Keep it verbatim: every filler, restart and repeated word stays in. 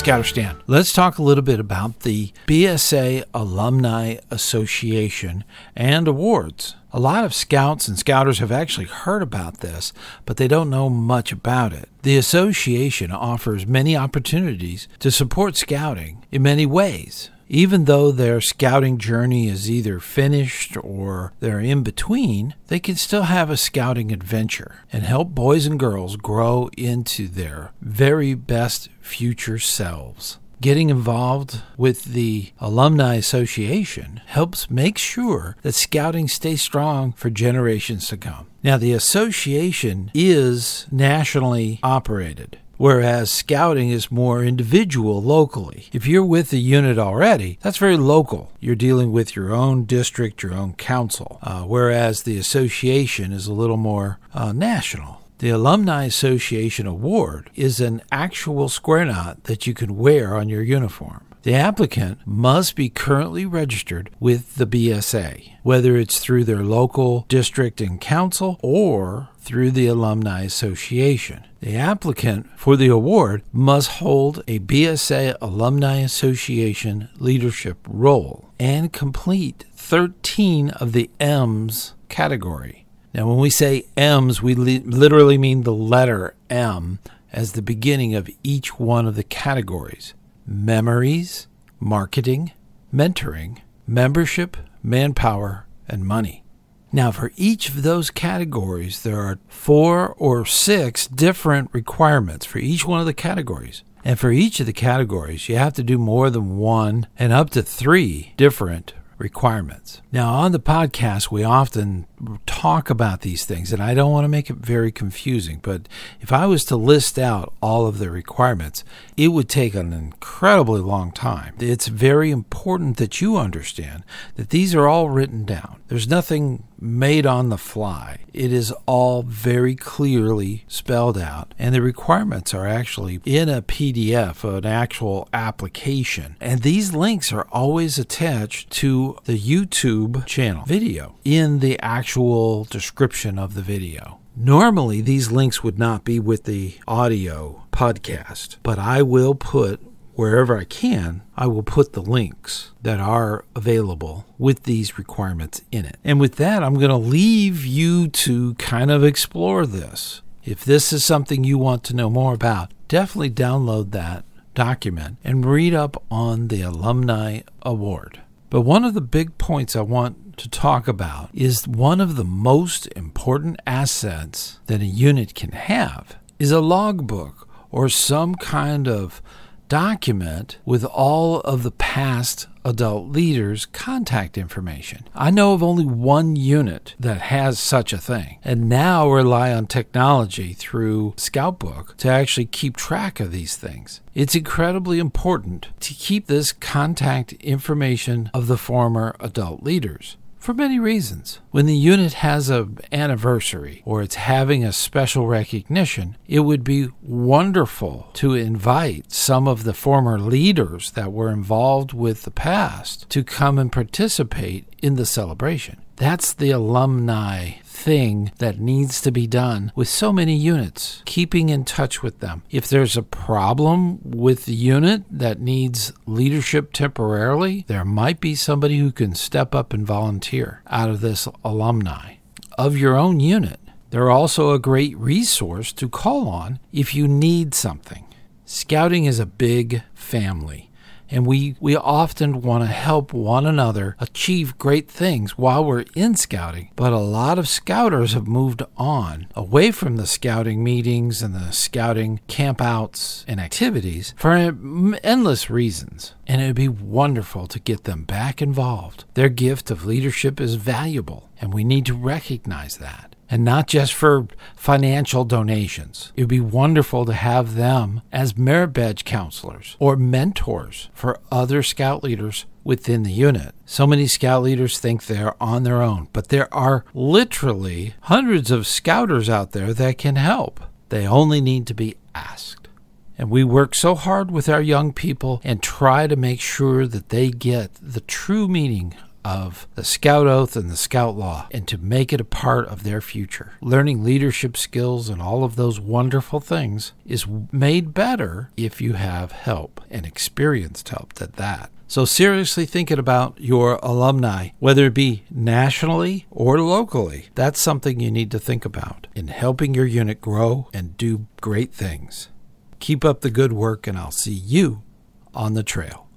Scouter Stan. Let's talk a little bit about the B S A Alumni Association and awards. A lot of scouts and scouters have actually heard about this, but they don't know much about it. The association offers many opportunities to support scouting in many ways. Even though their scouting journey is either finished or they're in between, they can still have a scouting adventure and help boys and girls grow into their very best future selves. Getting involved with the Alumni Association helps make sure that scouting stays strong for generations to come. Now, the association is nationally operated, whereas scouting is more individual locally. If you're with the unit already, that's very local. You're dealing with your own district, your own council, uh, whereas the association is a little more uh, national. The Alumni Association Award is an actual square knot that you can wear on your uniform. The applicant must be currently registered with the B S A, whether it's through their local district and council or through the Alumni Association. The applicant for the award must hold a B S A Alumni Association leadership role and complete thirteen of the M's category. Now, when we say M's, we li- literally mean the letter M as the beginning of each one of the categories: memories, marketing, mentoring, membership, manpower, and money. Now, for each of those categories, there are four or six different requirements for each one of the categories. And for each of the categories, you have to do more than one and up to three different requirements. Now, on the podcast, we often talk about these things, and I don't want to make it very confusing, but if I was to list out all of the requirements, it would take an incredibly long time. It's very important that you understand that these are all written down. There's nothing made on the fly. It is all very clearly spelled out, and the requirements are actually in a P D F, an actual application, and these links are always attached to the YouTube channel video in the actual description of the video. Normally, these links would not be with the audio podcast, but I will put, wherever I can, I will put the links that are available with these requirements in it. And with that, I'm going to leave you to kind of explore this. If this is something you want to know more about, definitely download that document and read up on the Alumni Award. But one of the big points I want to talk about is one of the most important assets that a unit can have is a logbook or some kind of document with all of the past adult leaders' contact information. I know of only one unit that has such a thing, and now rely on technology through Scoutbook to actually keep track of these things. It's incredibly important to keep this contact information of the former adult leaders for many reasons. When the unit has an anniversary or it's having a special recognition, it would be wonderful to invite some of the former leaders that were involved with the past to come and participate in the celebration. That's the alumni thing that needs to be done with so many units, keeping in touch with them. If there's a problem with the unit that needs leadership temporarily, there might be somebody who can step up and volunteer out of this alumni of your own unit. They're also a great resource to call on if you need something. Scouting is a big family. And we, we often want to help one another achieve great things while we're in scouting. But a lot of scouters have moved on away from the scouting meetings and the scouting campouts and activities for endless reasons. And it would be wonderful to get them back involved. Their gift of leadership is valuable, and we need to recognize that. And not just for financial donations. It would be wonderful to have them as merit badge counselors or mentors for other scout leaders within the unit. So many scout leaders think they're on their own, but there are literally hundreds of scouters out there that can help. They only need to be asked. And we work so hard with our young people and try to make sure that they get the true meaning of the Scout Oath and the Scout Law and to make it a part of their future. Learning leadership skills and all of those wonderful things is made better if you have help, and experienced help at that. So seriously thinking about your alumni, whether it be nationally or locally, that's something you need to think about in helping your unit grow and do great things. Keep up the good work, and I'll see you on the trail.